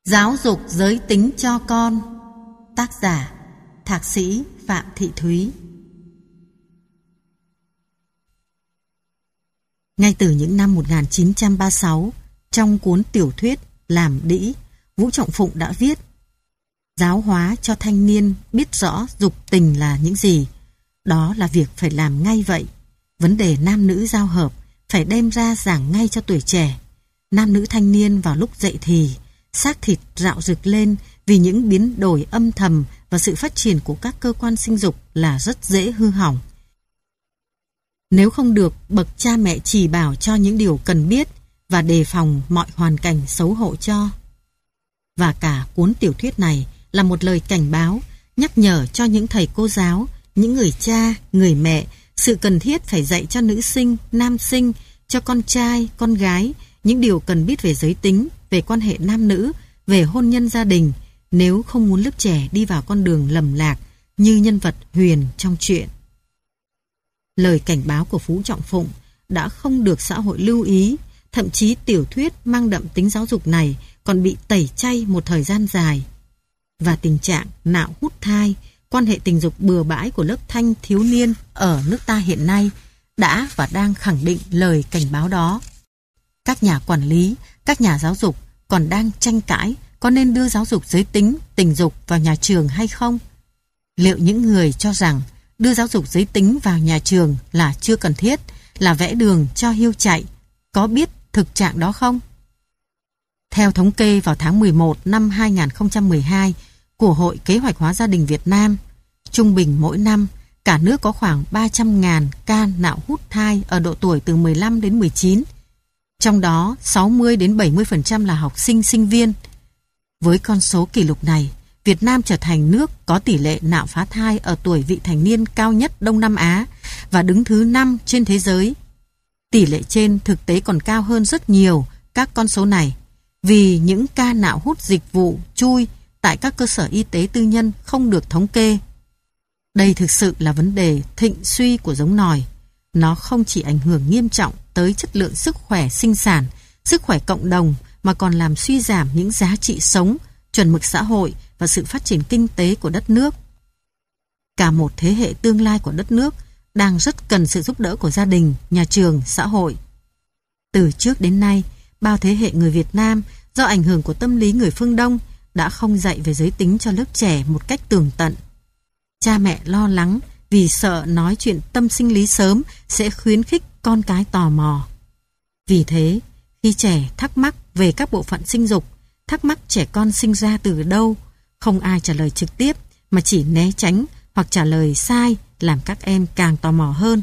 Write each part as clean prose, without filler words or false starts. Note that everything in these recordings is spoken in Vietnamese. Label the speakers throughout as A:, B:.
A: Giáo dục giới tính cho con. Tác giả Thạc sĩ Phạm Thị Thúy. Ngay từ những năm 1936, trong cuốn tiểu thuyết Làm Đĩ, Vũ Trọng Phụng đã viết: giáo hóa cho thanh niên biết rõ dục tình là những gì. Đó là việc phải làm ngay vậy. Vấn đề nam nữ giao hợp phải đem ra giảng ngay cho tuổi trẻ. Nam nữ thanh niên vào lúc dậy thì, xác thịt rạo rực lên vì những biến đổi âm thầm và sự phát triển của các cơ quan sinh dục là rất dễ hư hỏng. Nếu không được bậc cha mẹ chỉ bảo cho những điều cần biết và đề phòng mọi hoàn cảnh xấu hổ cho. Và cả cuốn tiểu thuyết này là một lời cảnh báo, nhắc nhở cho những thầy cô giáo, những người cha, người mẹ sự cần thiết phải dạy cho nữ sinh, nam sinh, cho con trai, con gái những điều cần biết về giới tính, về quan hệ nam nữ, về hôn nhân gia đình, nếu không muốn lớp trẻ đi vào con đường lầm lạc như nhân vật Huyền trong truyện. Lời cảnh báo của Vũ Trọng Phụng đã không được xã hội lưu ý, thậm chí tiểu thuyết mang đậm tính giáo dục này còn bị tẩy chay một thời gian dài. Và tình trạng nạo hút thai, quan hệ tình dục bừa bãi của lớp thanh thiếu niên ở nước ta hiện nay đã và đang khẳng định lời cảnh báo đó. Các nhà quản lý, các nhà giáo dục còn đang tranh cãi có nên đưa giáo dục giới tính, tình dục vào nhà trường hay không? Liệu những người cho rằng đưa giáo dục giới tính vào nhà trường là chưa cần thiết, là vẽ đường cho hiêu chạy, có biết thực trạng đó không? Theo thống kê vào tháng 11 năm 2012 của Hội Kế hoạch hóa gia đình Việt Nam, trung bình mỗi năm, cả nước có khoảng 300.000 ca nạo hút thai ở độ tuổi từ 15 đến 19. Trong đó, 60 đến 70% là học sinh, sinh viên. Với con số kỷ lục này, Việt Nam trở thành nước có tỷ lệ nạo phá thai ở tuổi vị thành niên cao nhất Đông Nam Á và đứng thứ 5 trên thế giới. Tỷ lệ trên thực tế còn cao hơn rất nhiều các con số này, vì những ca nạo hút dịch vụ chui tại các cơ sở y tế tư nhân không được thống kê. Đây thực sự là vấn đề thịnh suy của giống nòi. Nó không chỉ ảnh hưởng nghiêm trọng tới chất lượng sức khỏe sinh sản, sức khỏe cộng đồng, mà còn làm suy giảm những giá trị sống, chuẩn mực xã hội và sự phát triển kinh tế của đất nước. Cả một thế hệ tương lai của đất nước đang rất cần sự giúp đỡ của gia đình, nhà trường, xã hội. Từ trước đến nay, bao thế hệ người Việt Nam do ảnh hưởng của tâm lý người phương Đông đã không dạy về giới tính cho lớp trẻ một cách tường tận. Cha mẹ lo lắng vì sợ nói chuyện tâm sinh lý sớm sẽ khuyến khích con cái tò mò. Vì thế, khi trẻ thắc mắc về các bộ phận sinh dục, thắc mắc trẻ con sinh ra từ đâu, không ai trả lời trực tiếp mà chỉ né tránh hoặc trả lời sai làm các em càng tò mò hơn.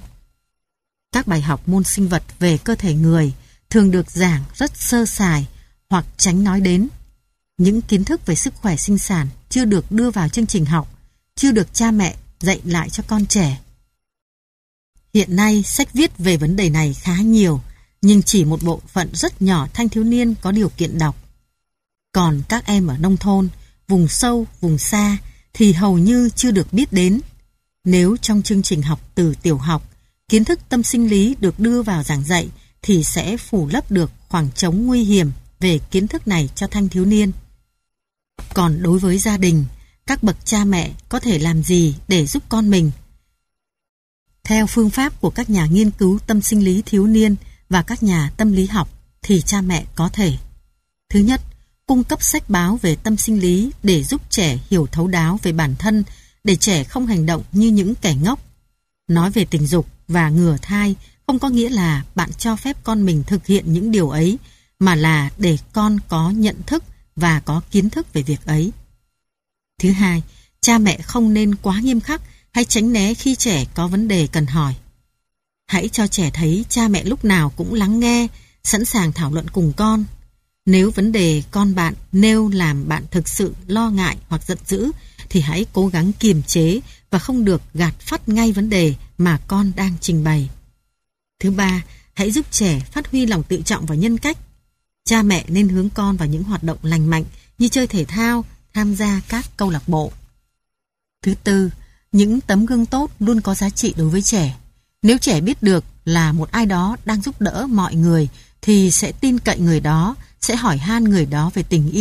A: Các bài học môn sinh vật về cơ thể người thường được giảng rất sơ sài hoặc tránh nói đến. Những kiến thức về sức khỏe sinh sản chưa được đưa vào chương trình học, chưa được cha mẹ dạy lại cho con trẻ. Hiện nay, sách viết về vấn đề này khá nhiều, nhưng chỉ một bộ phận rất nhỏ thanh thiếu niên có điều kiện đọc. Còn các em ở nông thôn, vùng sâu, vùng xa thì hầu như chưa được biết đến. Nếu trong chương trình học từ tiểu học, kiến thức tâm sinh lý được đưa vào giảng dạy thì sẽ phủ lấp được khoảng trống nguy hiểm về kiến thức này cho thanh thiếu niên. Còn đối với gia đình, các bậc cha mẹ có thể làm gì để giúp con mình? Theo phương pháp của các nhà nghiên cứu tâm sinh lý thiếu niên và các nhà tâm lý học thì cha mẹ có thể: thứ nhất, cung cấp sách báo về tâm sinh lý để giúp trẻ hiểu thấu đáo về bản thân, để trẻ không hành động như những kẻ ngốc. Nói về tình dục và ngừa thai không có nghĩa là bạn cho phép con mình thực hiện những điều ấy, mà là để con có nhận thức và có kiến thức về việc ấy. Thứ hai, cha mẹ không nên quá nghiêm khắc hay tránh né khi trẻ có vấn đề cần hỏi. Hãy cho trẻ thấy cha mẹ lúc nào cũng lắng nghe, sẵn sàng thảo luận cùng con. Nếu vấn đề con bạn nêu làm bạn thực sự lo ngại hoặc giận dữ, thì hãy cố gắng kiềm chế và không được gạt phắt ngay vấn đề mà con đang trình bày. Thứ ba, hãy giúp trẻ phát huy lòng tự trọng và nhân cách. Cha mẹ nên hướng con vào những hoạt động lành mạnh như chơi thể thao, tham gia các câu lạc bộ. Thứ tư, những tấm gương tốt luôn có giá trị đối với trẻ. Nếu trẻ biết được là một ai đó đang giúp đỡ mọi người thì sẽ tin cậy người đó, sẽ hỏi han người đó về tình yêu,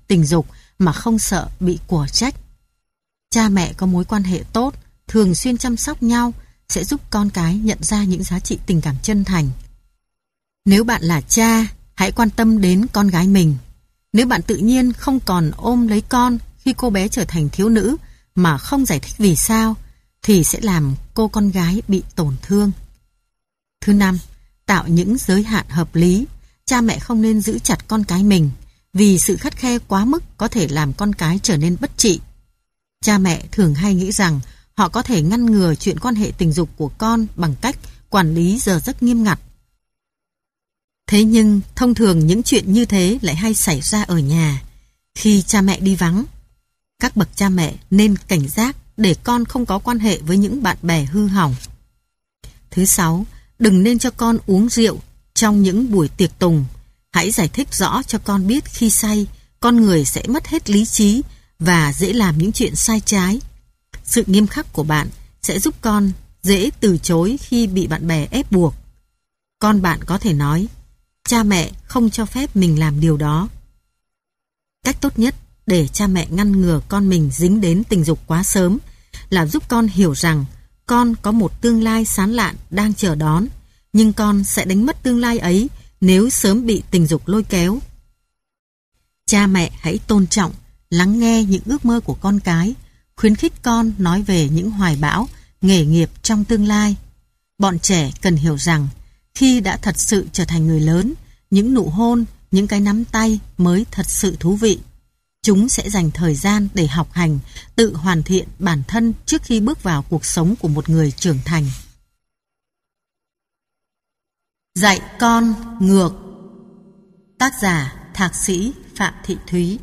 A: tình dục mà không sợ bị của trách. Cha mẹ có mối quan hệ tốt, thường xuyên chăm sóc nhau sẽ giúp con cái nhận ra những giá trị tình cảm chân thành. Nếu bạn là cha, hãy quan tâm đến con gái mình. Nếu bạn tự nhiên không còn ôm lấy con khi cô bé trở thành thiếu nữ mà không giải thích vì sao, thì sẽ làm cô con gái bị tổn thương. Thứ năm, tạo những giới hạn hợp lý. Cha mẹ không nên giữ chặt con cái mình, vì sự khắt khe quá mức có thể làm con cái trở nên bất trị. Cha mẹ thường hay nghĩ rằng họ có thể ngăn ngừa chuyện quan hệ tình dục của con bằng cách quản lý giờ giấc nghiêm ngặt. Thế nhưng thông thường những chuyện như thế lại hay xảy ra ở nhà, khi cha mẹ đi vắng. Các bậc cha mẹ nên cảnh giác để con không có quan hệ với những bạn bè hư hỏng. Thứ sáu, đừng nên cho con uống rượu trong những buổi tiệc tùng. Hãy giải thích rõ cho con biết khi say, con người sẽ mất hết lý trí và dễ làm những chuyện sai trái. Sự nghiêm khắc của bạn sẽ giúp con dễ từ chối khi bị bạn bè ép buộc. Con bạn có thể nói, cha mẹ không cho phép mình làm điều đó. Cách tốt nhất để cha mẹ ngăn ngừa con mình dính đến tình dục quá sớm là giúp con hiểu rằng con có một tương lai sáng lạn đang chờ đón, nhưng con sẽ đánh mất tương lai ấy nếu sớm bị tình dục lôi kéo. Cha mẹ hãy tôn trọng, lắng nghe những ước mơ của con cái, khuyến khích con nói về những hoài bão, nghề nghiệp trong tương lai. Bọn trẻ cần hiểu rằng khi đã thật sự trở thành người lớn, những nụ hôn, những cái nắm tay mới thật sự thú vị. Chúng sẽ dành thời gian để học hành, tự hoàn thiện bản thân trước khi bước vào cuộc sống của một người trưởng thành. Dạy con ngược. Tác giả Thạc sĩ Phạm Thị Thúy.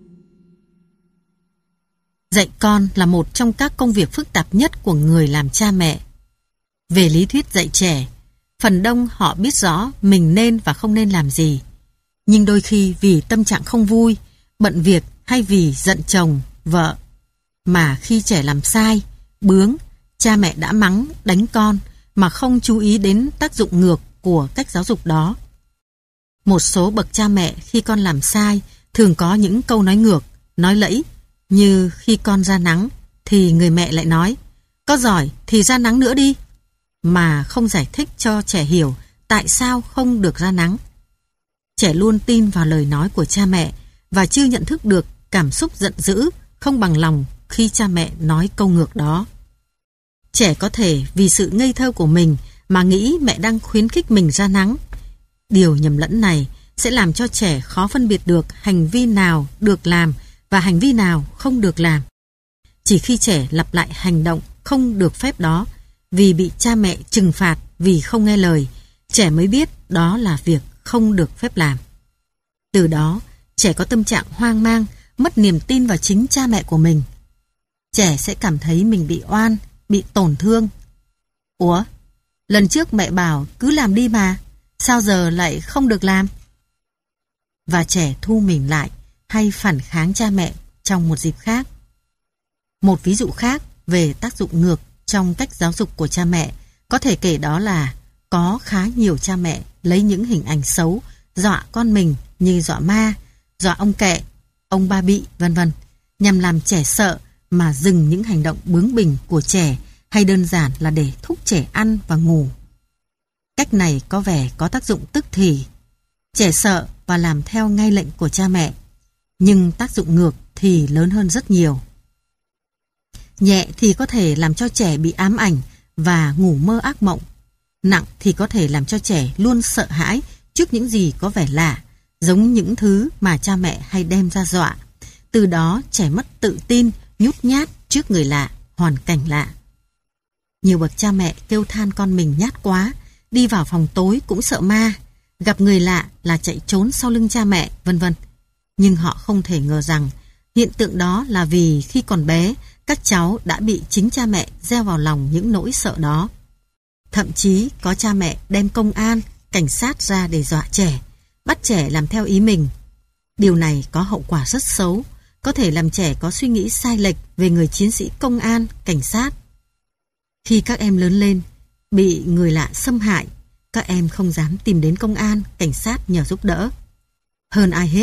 A: Dạy con là một trong các công việc phức tạp nhất của người làm cha mẹ. Về lý thuyết dạy trẻ, phần đông họ biết rõ mình nên và không nên làm gì. Nhưng đôi khi vì tâm trạng không vui, bận việc hay vì giận chồng, vợ, mà khi trẻ làm sai, bướng, cha mẹ đã mắng, đánh con mà không chú ý đến tác dụng ngược của cách giáo dục đó. Một số bậc cha mẹ khi con làm sai thường có những câu nói ngược, nói lẫy, như khi con ra nắng thì người mẹ lại nói, có giỏi thì ra nắng nữa đi, mà không giải thích cho trẻ hiểu tại sao không được ra nắng. Trẻ luôn tin vào lời nói của cha mẹ và chưa nhận thức được cảm xúc giận dữ, không bằng lòng khi cha mẹ nói câu ngược đó. Trẻ có thể vì sự ngây thơ của mình mà nghĩ mẹ đang khuyến khích mình ra nắng. Điều nhầm lẫn này sẽ làm cho trẻ khó phân biệt được hành vi nào được làm và hành vi nào không được làm. Chỉ khi trẻ lặp lại hành động không được phép đó vì bị cha mẹ trừng phạt vì không nghe lời, trẻ mới biết đó là việc không được phép làm. Từ đó, trẻ có tâm trạng hoang mang, mất niềm tin vào chính cha mẹ của mình. Trẻ sẽ cảm thấy mình bị oan, bị tổn thương. Ủa, lần trước mẹ bảo cứ làm đi mà, sao giờ lại không được làm? Và trẻ thu mình lại hay phản kháng cha mẹ trong một dịp khác. Một ví dụ khác về tác dụng ngược trong cách giáo dục của cha mẹ có thể kể đó là có khá nhiều cha mẹ lấy những hình ảnh xấu dọa con mình như dọa ma, dọa ông kẹ, ông ba bị, vân vân, nhằm làm trẻ sợ mà dừng những hành động bướng bỉnh của trẻ, hay đơn giản là để thúc trẻ ăn và ngủ. Cách này có vẻ có tác dụng tức thì. Trẻ sợ và làm theo ngay lệnh của cha mẹ, nhưng tác dụng ngược thì lớn hơn rất nhiều. Nhẹ thì có thể làm cho trẻ bị ám ảnh và ngủ mơ ác mộng. Nặng thì có thể làm cho trẻ luôn sợ hãi trước những gì có vẻ lạ, giống những thứ mà cha mẹ hay đem ra dọa. Từ đó trẻ mất tự tin, nhút nhát trước người lạ, hoàn cảnh lạ. Nhiều bậc cha mẹ kêu than con mình nhát quá, đi vào phòng tối cũng sợ ma, gặp người lạ là chạy trốn sau lưng cha mẹ, vân vân. Nhưng họ không thể ngờ rằng hiện tượng đó là vì khi còn bé, các cháu đã bị chính cha mẹ gieo vào lòng những nỗi sợ đó. Thậm chí có cha mẹ đem công an, cảnh sát ra để dọa trẻ, bắt trẻ làm theo ý mình. Điều này có hậu quả rất xấu, có thể làm trẻ có suy nghĩ sai lệch về người chiến sĩ công an, cảnh sát. Khi các em lớn lên, bị người lạ xâm hại, các em không dám tìm đến công an, cảnh sát nhờ giúp đỡ. Hơn ai hết,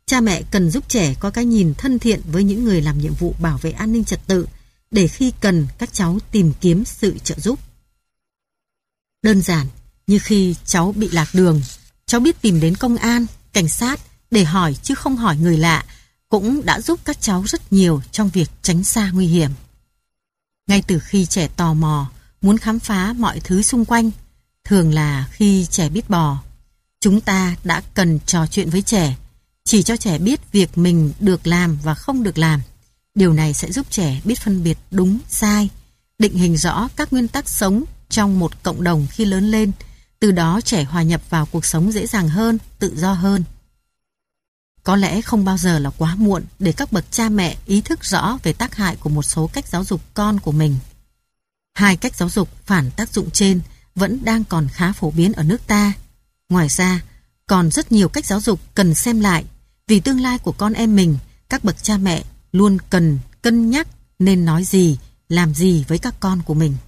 A: Cha mẹ cần giúp trẻ có cái nhìn thân thiện với những người làm nhiệm vụ bảo vệ an ninh trật tự, để khi cần các cháu tìm kiếm sự trợ giúp. Đơn giản như khi cháu bị lạc đường, cháu biết tìm đến công an, cảnh sát để hỏi chứ không hỏi người lạ, cũng đã giúp các cháu rất nhiều trong việc tránh xa nguy hiểm. Ngay từ khi trẻ tò mò, muốn khám phá mọi thứ xung quanh, thường là khi trẻ biết bò, chúng ta đã cần trò chuyện với trẻ, chỉ cho trẻ biết việc mình được làm và không được làm. Điều này sẽ giúp trẻ biết phân biệt đúng, sai, định hình rõ các nguyên tắc sống trong một cộng đồng khi lớn lên. Từ đó trẻ hòa nhập vào cuộc sống dễ dàng hơn, tự do hơn. Có lẽ không bao giờ là quá muộn để các bậc cha mẹ ý thức rõ về tác hại của một số cách giáo dục con của mình. Hai cách giáo dục phản tác dụng trên vẫn đang còn khá phổ biến ở nước ta. Ngoài ra, còn rất nhiều cách giáo dục cần xem lại. Vì tương lai của con em mình, các bậc cha mẹ luôn cần cân nhắc nên nói gì, làm gì với các con của mình.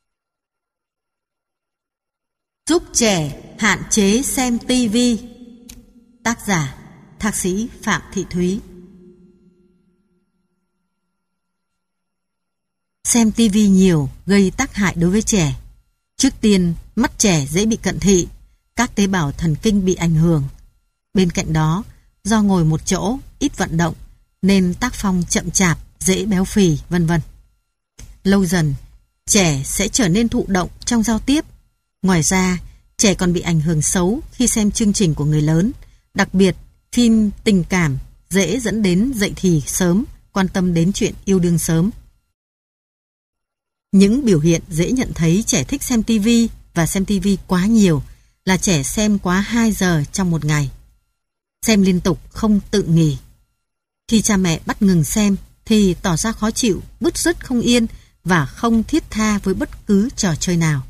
A: Giúp trẻ hạn chế xem TV. Tác giả Thạc sĩ Phạm Thị Thúy. Xem TV nhiều gây tác hại đối với trẻ. Trước tiên, mắt trẻ dễ bị cận thị, các tế bào thần kinh bị ảnh hưởng. Bên cạnh đó, do ngồi một chỗ, ít vận động, nên tác phong chậm chạp, dễ béo phì, vân vân. Lâu dần, trẻ sẽ trở nên thụ động trong giao tiếp. Ngoài ra, trẻ còn bị ảnh hưởng xấu khi xem chương trình của người lớn, đặc biệt phim tình cảm dễ dẫn đến dậy thì sớm, quan tâm đến chuyện yêu đương sớm. Những biểu hiện dễ nhận thấy trẻ thích xem TV và xem TV quá nhiều là trẻ xem quá 2 giờ trong một ngày. Xem liên tục không tự nghỉ. Khi cha mẹ bắt ngừng xem thì tỏ ra khó chịu, bứt rứt không yên và không thiết tha với bất cứ trò chơi nào.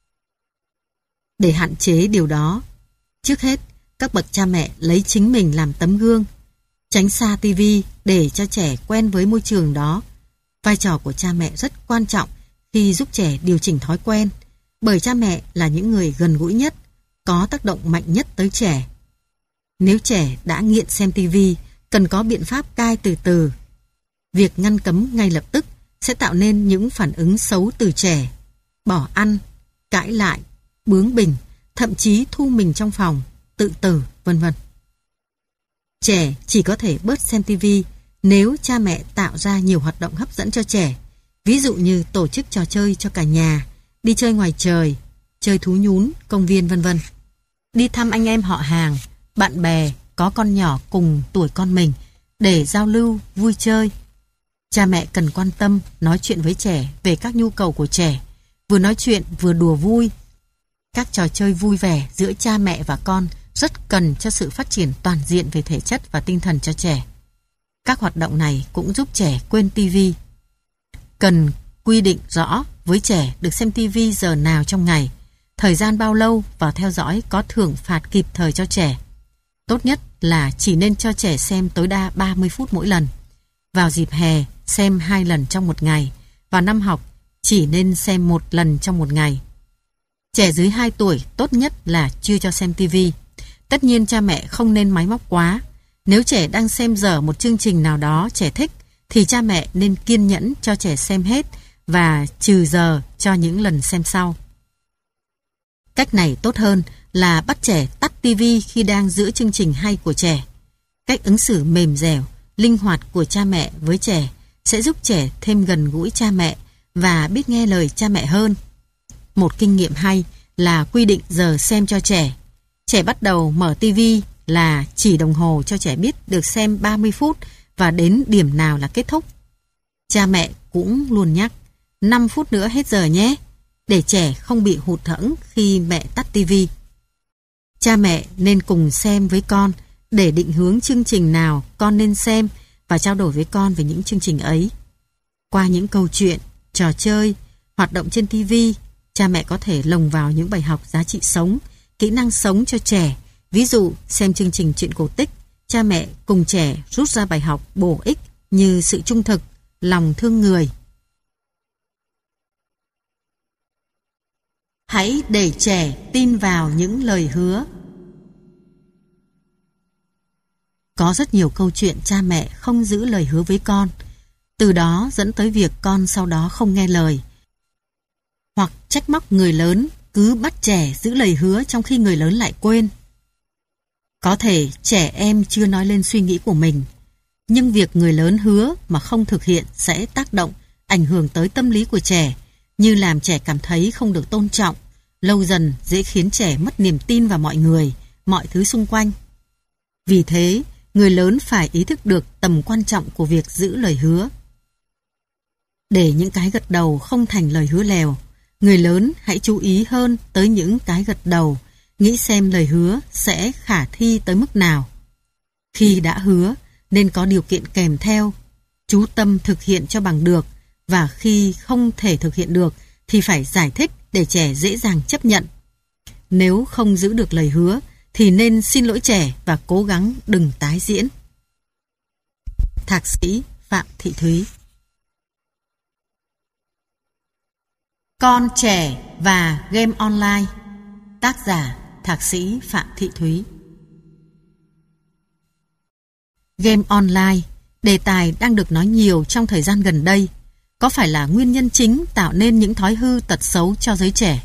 A: Để hạn chế điều đó, trước hết, các bậc cha mẹ lấy chính mình làm tấm gương, tránh xa TV để cho trẻ quen với môi trường đó. Vai trò của cha mẹ rất quan trọng khi giúp trẻ điều chỉnh thói quen, bởi cha mẹ là những người gần gũi nhất, có tác động mạnh nhất tới trẻ. Nếu trẻ đã nghiện xem TV, cần có biện pháp cai từ từ. Việc ngăn cấm ngay lập tức sẽ tạo nên những phản ứng xấu từ trẻ, bỏ ăn, cãi lại, bướng bỉnh, thậm chí thu mình trong phòng, tự tử, vân vân. Trẻ chỉ có thể bớt xem TV nếu cha mẹ tạo ra nhiều hoạt động hấp dẫn cho trẻ, ví dụ như tổ chức trò chơi cho cả nhà, đi chơi ngoài trời, chơi thú nhún, công viên, vân vân. Đi thăm anh em họ hàng, bạn bè có con nhỏ cùng tuổi con mình để giao lưu, vui chơi. Cha mẹ cần quan tâm, nói chuyện với trẻ về các nhu cầu của trẻ, vừa nói chuyện vừa đùa vui. Các trò chơi vui vẻ giữa cha mẹ và con rất cần cho sự phát triển toàn diện về thể chất và tinh thần cho trẻ. Các hoạt động này cũng giúp trẻ quên TV. Cần quy định rõ với trẻ được xem TV giờ nào trong ngày, thời gian bao lâu và theo dõi có thưởng phạt kịp thời cho trẻ. Tốt nhất là chỉ nên cho trẻ xem tối đa 30 phút mỗi lần. Vào dịp hè, xem 2 lần trong một ngày. Vào năm học, chỉ nên xem 1 lần trong một ngày. Trẻ dưới 2 tuổi tốt nhất là chưa cho xem TV. Tất nhiên cha mẹ không nên máy móc quá. Nếu trẻ đang xem dở một chương trình nào đó trẻ thích, thì cha mẹ nên kiên nhẫn cho trẻ xem hết và trừ giờ cho những lần xem sau. Cách này tốt hơn là bắt trẻ tắt TV khi đang giữa chương trình hay của trẻ. Cách ứng xử mềm dẻo, linh hoạt của cha mẹ với trẻ sẽ giúp trẻ thêm gần gũi cha mẹ và biết nghe lời cha mẹ hơn. Một kinh nghiệm hay là quy định giờ xem cho trẻ. Trẻ bắt đầu mở TV là chỉ đồng hồ cho trẻ biết được xem 30 phút và đến điểm nào là kết thúc. Cha mẹ cũng luôn nhắc 5 phút nữa hết giờ nhé, để trẻ không bị hụt hẫng khi mẹ tắt TV. Cha mẹ nên cùng xem với con để định hướng chương trình nào con nên xem và trao đổi với con về những chương trình ấy. Qua những câu chuyện, trò chơi, hoạt động trên TV, cha mẹ có thể lồng vào những bài học giá trị sống, kỹ năng sống cho trẻ. Ví dụ, xem chương trình truyện cổ tích, cha mẹ cùng trẻ rút ra bài học bổ ích như sự trung thực, lòng thương người. Hãy để trẻ tin vào những lời hứa. Có rất nhiều câu chuyện cha mẹ không giữ lời hứa với con, từ đó dẫn tới việc con sau đó không nghe lời. Hoặc trách móc người lớn cứ bắt trẻ giữ lời hứa trong khi người lớn lại quên. Có thể trẻ em chưa nói lên suy nghĩ của mình, nhưng việc người lớn hứa mà không thực hiện sẽ tác động, ảnh hưởng tới tâm lý của trẻ, như làm trẻ cảm thấy không được tôn trọng, lâu dần dễ khiến trẻ mất niềm tin vào mọi người, mọi thứ xung quanh. Vì thế, người lớn phải ý thức được tầm quan trọng của việc giữ lời hứa. Để những cái gật đầu không thành lời hứa lèo, người lớn hãy chú ý hơn tới những cái gật đầu, nghĩ xem lời hứa sẽ khả thi tới mức nào. Khi đã hứa, nên có điều kiện kèm theo, chú tâm thực hiện cho bằng được, và khi không thể thực hiện được thì phải giải thích để trẻ dễ dàng chấp nhận. Nếu không giữ được lời hứa thì nên xin lỗi trẻ và cố gắng đừng tái diễn. Thạc sĩ Phạm Thị Thúy. Con trẻ và game online. Tác giả Thạc sĩ Phạm Thị Thúy. Game online, đề tài đang được nói nhiều trong thời gian gần đây, có phải là nguyên nhân chính tạo nên những thói hư tật xấu cho giới trẻ?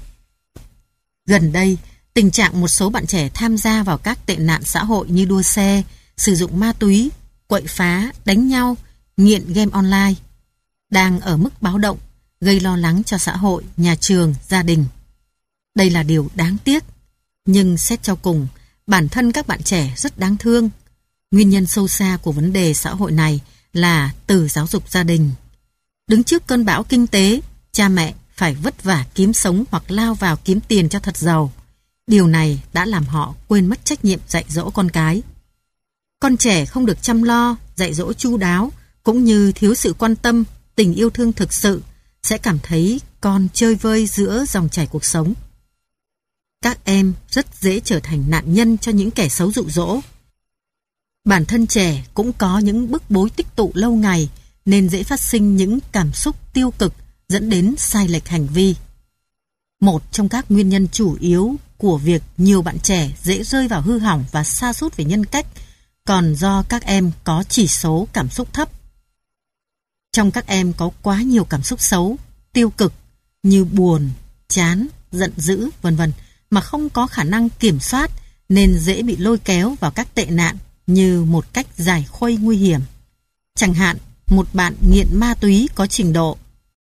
A: Gần đây, tình trạng một số bạn trẻ tham gia vào các tệ nạn xã hội như đua xe, sử dụng ma túy, quậy phá, đánh nhau, nghiện game online đang ở mức báo động, gây lo lắng cho xã hội, nhà trường, gia đình. Đây là điều đáng tiếc, nhưng xét cho cùng, bản thân các bạn trẻ rất đáng thương. Nguyên nhân sâu xa của vấn đề xã hội này là từ giáo dục gia đình. Đứng trước cơn bão kinh tế, cha mẹ phải vất vả kiếm sống hoặc lao vào kiếm tiền cho thật giàu. Điều này đã làm họ quên mất trách nhiệm dạy dỗ con cái. Con trẻ không được chăm lo, dạy dỗ chu đáo, cũng như thiếu sự quan tâm, tình yêu thương thực sự, sẽ cảm thấy con chơi vơi giữa dòng chảy cuộc sống. Các em rất dễ trở thành nạn nhân cho những kẻ xấu dụ dỗ. Bản thân trẻ cũng có những bức bối tích tụ lâu ngày, nên dễ phát sinh những cảm xúc tiêu cực dẫn đến sai lệch hành vi. Một trong các nguyên nhân chủ yếu của việc nhiều bạn trẻ dễ rơi vào hư hỏng và sa sút về nhân cách còn do các em có chỉ số cảm xúc thấp. Trong các em có quá nhiều cảm xúc xấu, tiêu cực như buồn, chán, giận dữ, vân vân mà không có khả năng kiểm soát, nên dễ bị lôi kéo vào các tệ nạn như một cách giải khuây nguy hiểm. Chẳng hạn, một bạn nghiện ma túy có trình độ,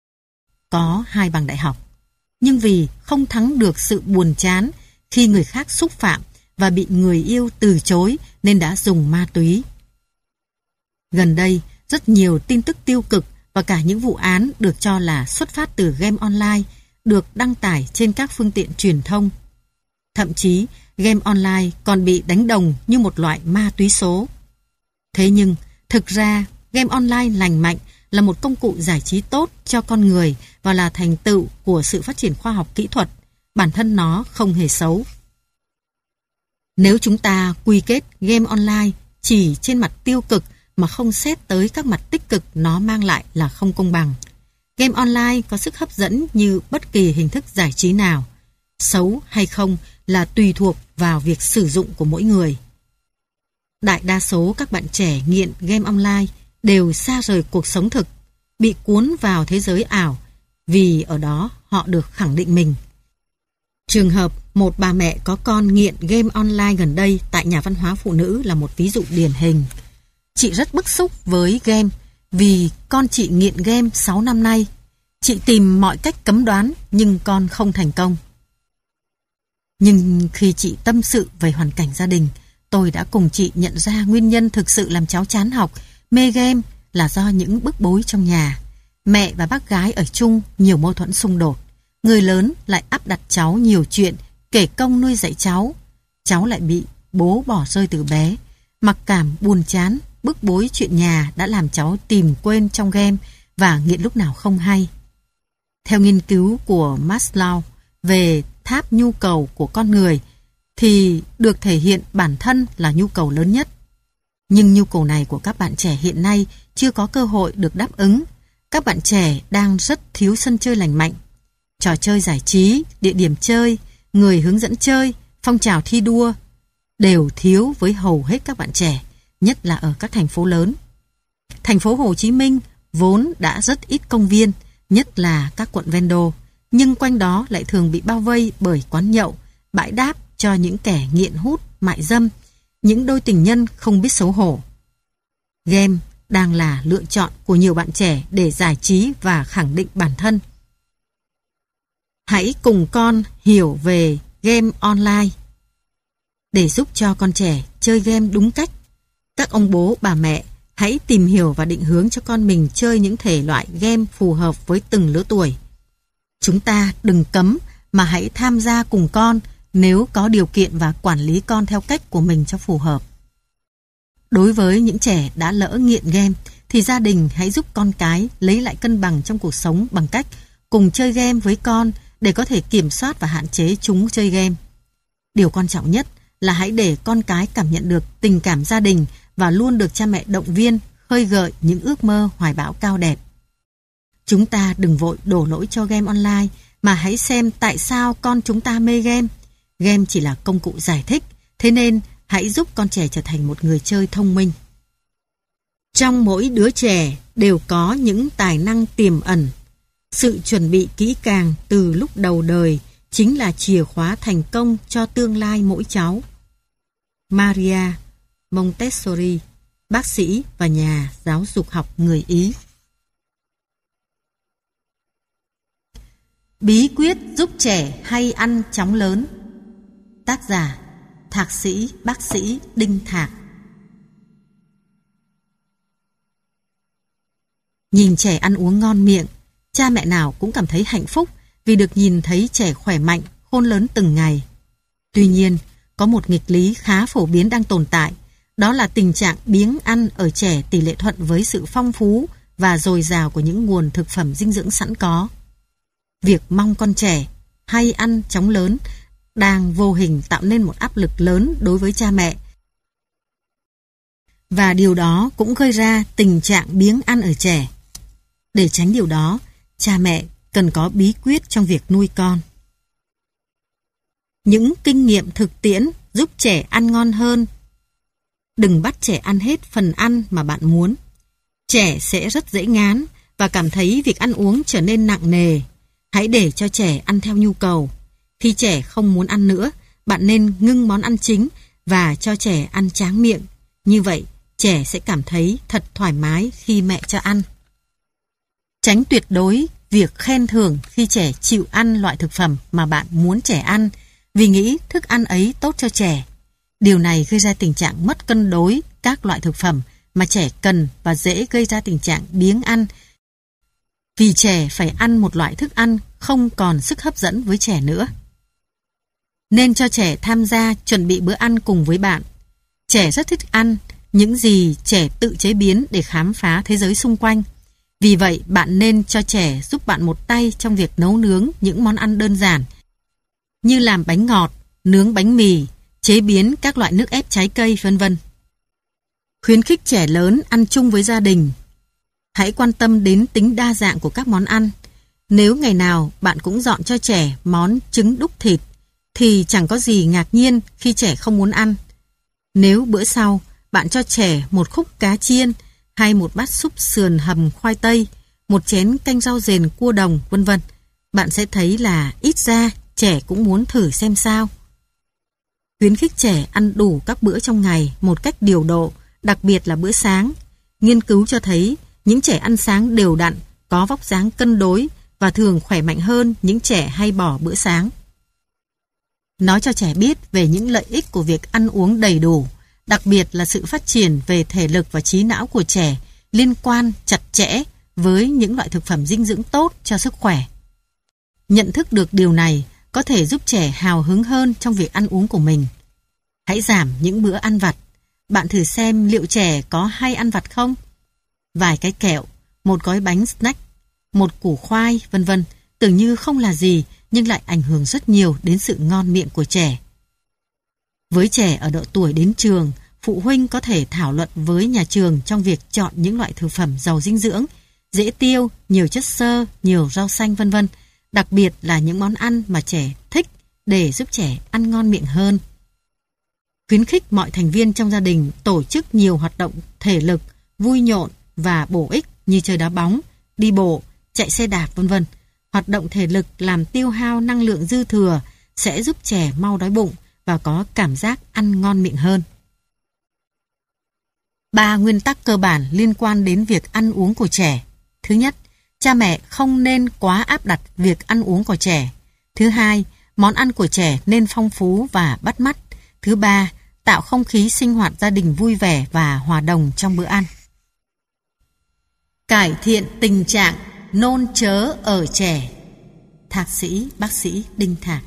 A: có 2 bằng đại học, nhưng vì không thắng được sự buồn chán khi người khác xúc phạm và bị người yêu từ chối nên đã dùng ma túy. Gần đây, rất nhiều tin tức tiêu cực và cả những vụ án được cho là xuất phát từ game online được đăng tải trên các phương tiện truyền thông. Thậm chí, game online còn bị đánh đồng như một loại ma túy số. Thế nhưng, thực ra, game online lành mạnh là một công cụ giải trí tốt cho con người và là thành tựu của sự phát triển khoa học kỹ thuật. Bản thân nó không hề xấu. Nếu chúng ta quy kết game online chỉ trên mặt tiêu cực mà không xét tới các mặt tích cực nó mang lại là không công bằng. Game online có sức hấp dẫn như bất kỳ hình thức giải trí nào. Xấu hay không là tùy thuộc vào việc sử dụng của mỗi người. Đại đa số các bạn trẻ nghiện game online đều xa rời cuộc sống thực, bị cuốn vào thế giới ảo vì ở đó họ được khẳng định mình. Trường hợp một bà mẹ có con nghiện game online gần đây tại Nhà văn hóa phụ nữ là một ví dụ điển hình. Chị rất bức xúc với game vì con chị nghiện game 6 năm nay. Chị tìm mọi cách cấm đoán nhưng con không thành công. Nhưng khi chị tâm sự về hoàn cảnh gia đình, tôi đã cùng chị nhận ra nguyên nhân thực sự làm cháu chán học, mê game là do những bức bối trong nhà. Mẹ và bác gái ở chung nhiều mâu thuẫn xung đột. Người lớn lại áp đặt cháu nhiều chuyện, kể công nuôi dạy cháu. Cháu lại bị bố bỏ rơi từ bé. Mặc cảm, buồn chán, bức bối chuyện nhà đã làm cháu tìm quên trong game và nghiện lúc nào không hay. Theo nghiên cứu của Maslow về tháp nhu cầu của con người thì được thể hiện bản thân là nhu cầu lớn nhất. Nhưng nhu cầu này của các bạn trẻ hiện nay chưa có cơ hội được đáp ứng. Các bạn trẻ đang rất thiếu sân chơi lành mạnh. Trò chơi giải trí, địa điểm chơi, người hướng dẫn chơi, phong trào thi đua đều thiếu với hầu hết các bạn trẻ. nhất là ở các thành phố lớn. Thành phố Hồ Chí Minh vốn đã rất ít công viên, nhất là các quận ven đô, nhưng quanh đó lại thường bị bao vây bởi quán nhậu, bãi đáp cho những kẻ nghiện hút, mại dâm, những đôi tình nhân không biết xấu hổ. Game đang là lựa chọn của nhiều bạn trẻ để giải trí và khẳng định bản thân. Hãy cùng con hiểu về game online. Để giúp cho con trẻ chơi game đúng cách, các ông bố, bà mẹ hãy tìm hiểu và định hướng cho con mình chơi những thể loại game phù hợp với từng lứa tuổi. Chúng ta đừng cấm mà hãy tham gia cùng con nếu có điều kiện và quản lý con theo cách của mình cho phù hợp. Đối với những trẻ đã lỡ nghiện game thì gia đình hãy giúp con cái lấy lại cân bằng trong cuộc sống bằng cách cùng chơi game với con để có thể kiểm soát và hạn chế chúng chơi game. Điều quan trọng nhất là hãy để con cái cảm nhận được tình cảm gia đình và luôn được cha mẹ động viên, khơi gợi những ước mơ hoài bão cao đẹp. Chúng ta đừng vội đổ lỗi cho game online mà hãy xem tại sao con chúng ta mê game. Game chỉ là công cụ giải thích, thế nên hãy giúp con trẻ trở thành một người chơi thông minh. Trong mỗi đứa trẻ đều có những tài năng tiềm ẩn. Sự chuẩn bị kỹ càng từ lúc đầu đời chính là chìa khóa thành công cho tương lai mỗi cháu. Maria Montessori, bác sĩ và nhà giáo dục học người Ý. Bí quyết giúp trẻ hay ăn chóng lớn. Tác giả Thạc sĩ bác sĩ Đinh Thạc. Nhìn trẻ ăn uống ngon miệng, cha mẹ nào cũng cảm thấy hạnh phúc vì được nhìn thấy trẻ khỏe mạnh, khôn lớn từng ngày. Tuy nhiên, có một nghịch lý khá phổ biến đang tồn tại, đó là tình trạng biếng ăn ở trẻ tỷ lệ thuận với sự phong phú và dồi dào của những nguồn thực phẩm dinh dưỡng sẵn có. Việc mong con trẻ hay ăn chóng lớn đang vô hình tạo nên một áp lực lớn đối với cha mẹ. Và điều đó cũng gây ra tình trạng biếng ăn ở trẻ. Để tránh điều đó, cha mẹ cần có bí quyết trong việc nuôi con. Những kinh nghiệm thực tiễn giúp trẻ ăn ngon hơn. Đừng bắt trẻ ăn hết phần ăn mà bạn muốn. Trẻ sẽ rất dễ ngán và cảm thấy việc ăn uống trở nên nặng nề. Hãy để cho trẻ ăn theo nhu cầu. Khi trẻ không muốn ăn nữa, bạn nên ngưng món ăn chính và cho trẻ ăn tráng miệng. Như vậy, trẻ sẽ cảm thấy thật thoải mái khi mẹ cho ăn. Tránh tuyệt đối việc khen thưởng khi trẻ chịu ăn loại thực phẩm mà bạn muốn trẻ ăn, vì nghĩ thức ăn ấy tốt cho trẻ. Điều này gây ra tình trạng mất cân đối các loại thực phẩm mà trẻ cần và dễ gây ra tình trạng biếng ăn, vì trẻ phải ăn một loại thức ăn không còn sức hấp dẫn với trẻ nữa. Nên cho trẻ tham gia chuẩn bị bữa ăn cùng với bạn. Trẻ rất thích ăn những gì trẻ tự chế biến để khám phá thế giới xung quanh. Vì vậy, bạn nên cho trẻ giúp bạn một tay trong việc nấu nướng những món ăn đơn giản, như làm bánh ngọt, nướng bánh mì, chế biến các loại nước ép trái cây, vân vân. Khuyến khích trẻ lớn ăn chung với gia đình. Hãy quan tâm đến tính đa dạng của các món ăn. Nếu ngày nào bạn cũng dọn cho trẻ món trứng đúc thịt, thì chẳng có gì ngạc nhiên khi trẻ không muốn ăn. Nếu bữa sau bạn cho trẻ một khúc cá chiên hay một bát súp sườn hầm khoai tây, một chén canh rau dền cua đồng, vân vân, bạn sẽ thấy là ít ra trẻ cũng muốn thử xem sao. Khuyến khích trẻ ăn đủ các bữa trong ngày một cách điều độ, đặc biệt là bữa sáng. Nghiên cứu cho thấy những trẻ ăn sáng đều đặn, có vóc dáng cân đối và thường khỏe mạnh hơn những trẻ hay bỏ bữa sáng. Nói cho trẻ biết về những lợi ích của việc ăn uống đầy đủ, đặc biệt là sự phát triển về thể lực và trí não của trẻ liên quan chặt chẽ với những loại thực phẩm dinh dưỡng tốt cho sức khỏe. Nhận thức được điều này có thể giúp trẻ hào hứng hơn trong việc ăn uống của mình. Hãy giảm những bữa ăn vặt. Bạn thử xem liệu trẻ có hay ăn vặt không? Vài cái kẹo, một gói bánh snack, một củ khoai, vân vân, tưởng như không là gì nhưng lại ảnh hưởng rất nhiều đến sự ngon miệng của trẻ. Với trẻ ở độ tuổi đến trường, phụ huynh có thể thảo luận với nhà trường trong việc chọn những loại thực phẩm giàu dinh dưỡng, dễ tiêu, nhiều chất xơ, nhiều rau xanh, vân vân, đặc biệt là những món ăn mà trẻ thích để giúp trẻ ăn ngon miệng hơn. Khuyến khích mọi thành viên trong gia đình tổ chức nhiều hoạt động thể lực, vui nhộn và bổ ích như chơi đá bóng, đi bộ, chạy xe đạp v.v. Hoạt động thể lực làm tiêu hao năng lượng dư thừa sẽ giúp trẻ mau đói bụng và có cảm giác ăn ngon miệng hơn. 3 nguyên tắc cơ bản liên quan đến việc ăn uống của trẻ. Thứ nhất, cha mẹ không nên quá áp đặt việc ăn uống của trẻ. Thứ hai, món ăn của trẻ nên phong phú và bắt mắt. Thứ ba, tạo không khí sinh hoạt gia đình vui vẻ và hòa đồng trong bữa ăn. Cải thiện tình trạng nôn chớ ở trẻ. Thạc sĩ bác sĩ Đinh Thạc.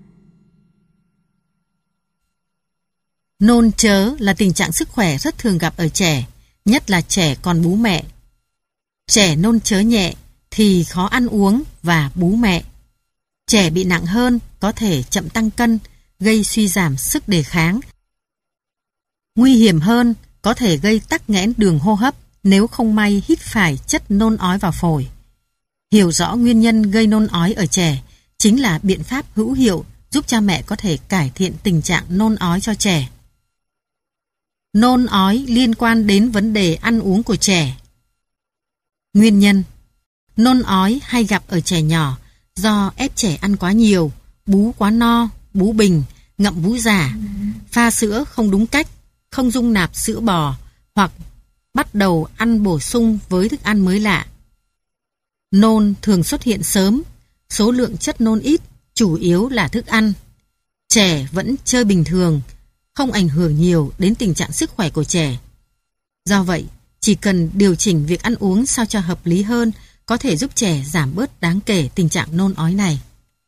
A: Nôn chớ là tình trạng sức khỏe rất thường gặp ở trẻ, nhất là trẻ còn bú mẹ. Trẻ nôn chớ nhẹ thì khó ăn uống và bú mẹ. Trẻ bị nặng hơn có thể chậm tăng cân, gây suy giảm sức đề kháng. Nguy hiểm hơn, có thể gây tắc nghẽn đường hô hấp nếu không may hít phải chất nôn ói vào phổi. Hiểu rõ nguyên nhân gây nôn ói ở trẻ chính là biện pháp hữu hiệu giúp cha mẹ có thể cải thiện tình trạng nôn ói cho trẻ. Nôn ói liên quan đến vấn đề ăn uống của trẻ. Nguyên nhân: nôn ói hay gặp ở trẻ nhỏ do ép trẻ ăn quá nhiều, bú quá no, bú bình, ngậm bú giả, pha sữa không đúng cách, không dung nạp sữa bò hoặc bắt đầu ăn bổ sung với thức ăn mới lạ. Nôn thường xuất hiện sớm, số lượng chất nôn ít, chủ yếu là thức ăn. Trẻ vẫn chơi bình thường, không ảnh hưởng nhiều đến tình trạng sức khỏe của trẻ. Do vậy, chỉ cần điều chỉnh việc ăn uống sao cho hợp lý hơn có thể giúp trẻ giảm bớt đáng kể tình trạng nôn ói này.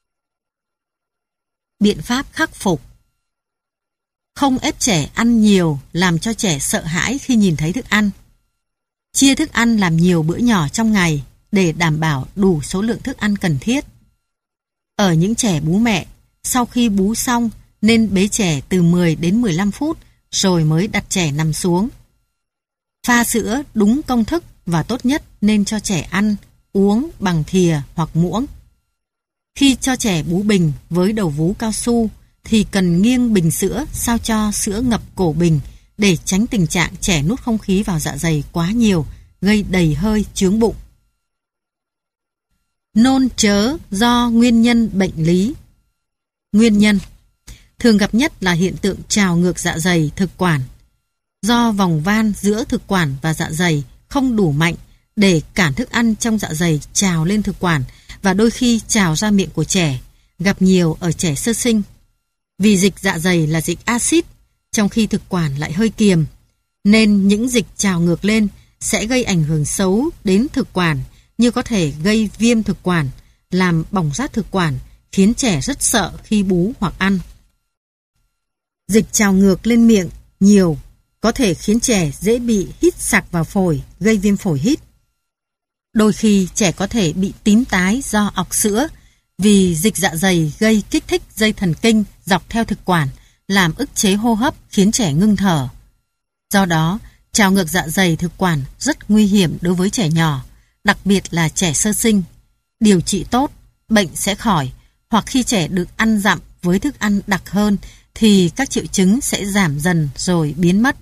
A: Biện pháp khắc phục: không ép trẻ ăn nhiều làm cho trẻ sợ hãi khi nhìn thấy thức ăn. Chia thức ăn làm nhiều bữa nhỏ trong ngày để đảm bảo đủ số lượng thức ăn cần thiết. Ở những trẻ bú mẹ, sau khi bú xong nên bế trẻ từ 10 đến 15 phút rồi mới đặt trẻ nằm xuống. Pha sữa đúng công thức và tốt nhất nên cho trẻ ăn, uống bằng thìa hoặc muỗng. Khi cho trẻ bú bình với đầu vú cao su thì cần nghiêng bình sữa sao cho sữa ngập cổ bình để tránh tình trạng trẻ nuốt không khí vào dạ dày quá nhiều, gây đầy hơi, chướng bụng. Nôn chớ do nguyên nhân bệnh lý. Nguyên nhân thường gặp nhất là hiện tượng trào ngược dạ dày thực quản. Do vòng van giữa thực quản và dạ dày không đủ mạnh để cản thức ăn trong dạ dày trào lên thực quản và đôi khi trào ra miệng của trẻ, gặp nhiều ở trẻ sơ sinh. Vì dịch dạ dày là dịch axit, trong khi thực quản lại hơi kiềm, nên những dịch trào ngược lên sẽ gây ảnh hưởng xấu đến thực quản, như có thể gây viêm thực quản, làm bỏng rát thực quản, khiến trẻ rất sợ khi bú hoặc ăn. Dịch trào ngược lên miệng nhiều có thể khiến trẻ dễ bị hít sặc vào phổi, gây viêm phổi hít. Đôi khi trẻ có thể bị tím tái do ọc sữa vì dịch dạ dày gây kích thích dây thần kinh dọc theo thực quản, làm ức chế hô hấp khiến trẻ ngưng thở. Do đó, trào ngược dạ dày thực quản rất nguy hiểm đối với trẻ nhỏ, đặc biệt là trẻ sơ sinh. Điều trị tốt, bệnh sẽ khỏi, hoặc khi trẻ được ăn dặm với thức ăn đặc hơn thì các triệu chứng sẽ giảm dần rồi biến mất.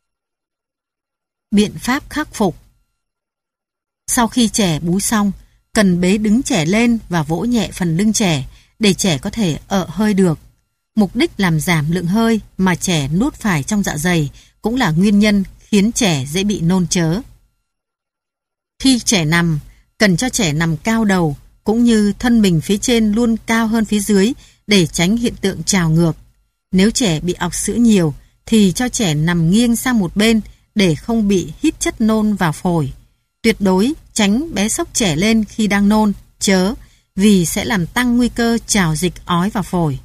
A: Biện pháp khắc phục: sau khi trẻ bú xong, cần bế đứng trẻ lên và vỗ nhẹ phần lưng trẻ để trẻ có thể ợ hơi được. Mục đích làm giảm lượng hơi mà trẻ nuốt phải trong dạ dày cũng là nguyên nhân khiến trẻ dễ bị nôn chớ. Khi trẻ nằm, cần cho trẻ nằm cao đầu cũng như thân mình phía trên luôn cao hơn phía dưới để tránh hiện tượng trào ngược. Nếu trẻ bị ọc sữa nhiều thì cho trẻ nằm nghiêng sang một bên để không bị hít chất nôn vào phổi. Tuyệt đối tránh bé xốc trẻ lên khi đang nôn, chớ, vì sẽ làm tăng nguy cơ trào dịch ói vào phổi.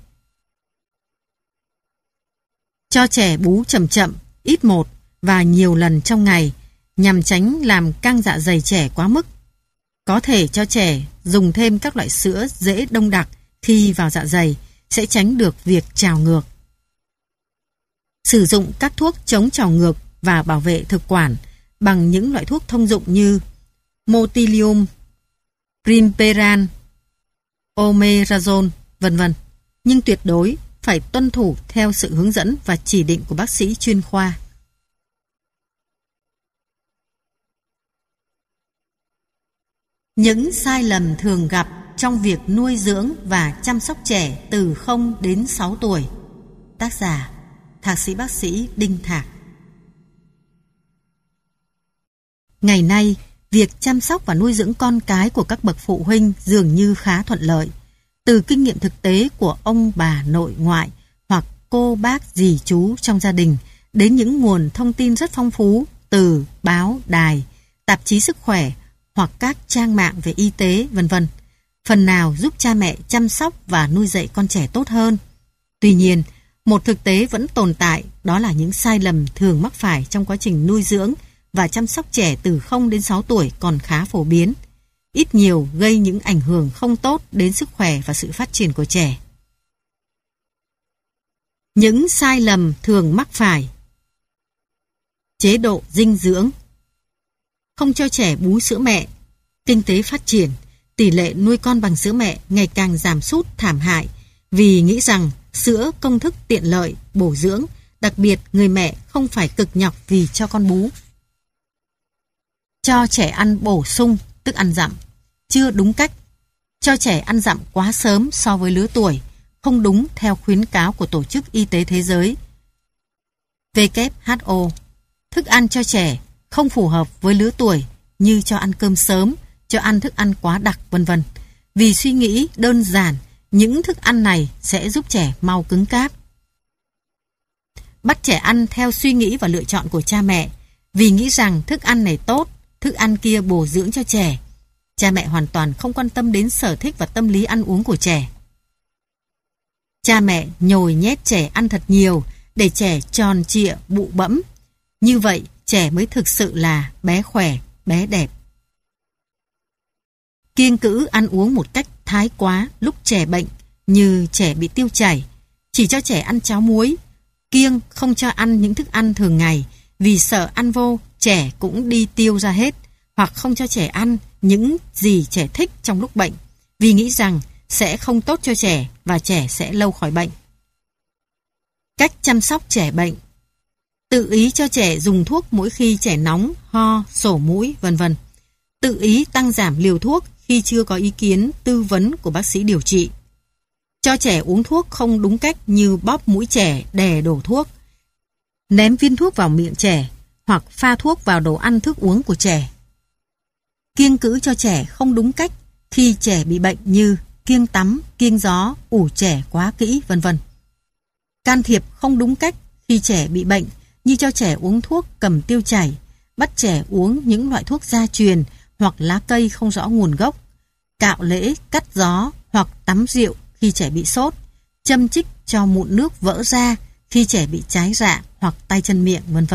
A: Cho trẻ bú chậm chậm, ít một và nhiều lần trong ngày nhằm tránh làm căng dạ dày trẻ quá mức. Có thể cho trẻ dùng thêm các loại sữa dễ đông đặc khi vào dạ dày sẽ tránh được việc trào ngược. Sử dụng các thuốc chống trào ngược và bảo vệ thực quản bằng những loại thuốc thông dụng như Motilium, Primperan, Omeprazole, v.v. Nhưng tuyệt đối phải tuân thủ theo sự hướng dẫn và chỉ định của bác sĩ chuyên khoa. Những sai lầm thường gặp trong việc nuôi dưỡng và chăm sóc trẻ từ 0 đến 6 tuổi. Tác giả: Thạc sĩ bác sĩ Đinh Thạc. Ngày nay, việc chăm sóc và nuôi dưỡng con cái của các bậc phụ huynh dường như khá thuận lợi. Từ kinh nghiệm thực tế của ông bà nội ngoại hoặc cô bác dì chú trong gia đình đến những nguồn thông tin rất phong phú từ báo, đài, tạp chí sức khỏe hoặc các trang mạng về y tế, v.v. phần nào giúp cha mẹ chăm sóc và nuôi dạy con trẻ tốt hơn. Tuy nhiên, một thực tế vẫn tồn tại, đó là những sai lầm thường mắc phải trong quá trình nuôi dưỡng và chăm sóc trẻ từ 0 đến 6 tuổi còn khá phổ biến, ít nhiều gây những ảnh hưởng không tốt đến sức khỏe và sự phát triển của trẻ. Những sai lầm thường mắc phải: chế độ dinh dưỡng, không cho trẻ bú sữa mẹ, kinh tế phát triển, tỷ lệ nuôi con bằng sữa mẹ ngày càng giảm sút thảm hại vì nghĩ rằng sữa công thức tiện lợi, bổ dưỡng, đặc biệt người mẹ không phải cực nhọc vì cho con bú. Cho trẻ ăn bổ sung, tức ăn dặm, chưa đúng cách. Cho trẻ ăn dặm quá sớm so với lứa tuổi, không đúng theo khuyến cáo của Tổ chức Y tế Thế giới WHO. Thức ăn cho trẻ không phù hợp với lứa tuổi như cho ăn cơm sớm, cho ăn thức ăn quá đặc, v.v. Vì suy nghĩ đơn giản, những thức ăn này sẽ giúp trẻ mau cứng cáp. Bắt trẻ ăn theo suy nghĩ và lựa chọn của cha mẹ, vì nghĩ rằng thức ăn này tốt, thức ăn kia bổ dưỡng cho trẻ. Cha mẹ hoàn toàn không quan tâm đến sở thích và tâm lý ăn uống của trẻ. Cha mẹ nhồi nhét trẻ ăn thật nhiều để trẻ tròn trịa, bụ bẫm. Như vậy, trẻ mới thực sự là bé khỏe, bé đẹp. Kiêng cữ ăn uống một cách thái quá lúc trẻ bệnh, như trẻ bị tiêu chảy, chỉ cho trẻ ăn cháo muối, kiêng không cho ăn những thức ăn thường ngày vì sợ ăn vô trẻ cũng đi tiêu ra hết, hoặc không cho trẻ ăn những gì trẻ thích trong lúc bệnh vì nghĩ rằng sẽ không tốt cho trẻ và trẻ sẽ lâu khỏi bệnh. Cách chăm sóc trẻ bệnh: tự ý cho trẻ dùng thuốc mỗi khi trẻ nóng, ho, sổ mũi, v.v. Tự ý tăng giảm liều thuốc khi chưa có ý kiến tư vấn của bác sĩ điều trị. Cho trẻ uống thuốc không đúng cách như bóp mũi trẻ, đè đổ thuốc, ném viên thuốc vào miệng trẻ hoặc pha thuốc vào đồ ăn thức uống của trẻ. Kiêng cữ cho trẻ không đúng cách khi trẻ bị bệnh như kiêng tắm, kiêng gió, ủ trẻ quá kỹ, v.v. Can thiệp không đúng cách khi trẻ bị bệnh như cho trẻ uống thuốc cầm tiêu chảy, bắt trẻ uống những loại thuốc gia truyền hoặc lá cây không rõ nguồn gốc, cạo lễ, cắt gió hoặc tắm rượu khi trẻ bị sốt, châm chích cho mụn nước vỡ ra khi trẻ bị trái rạ hoặc tay chân miệng, v.v.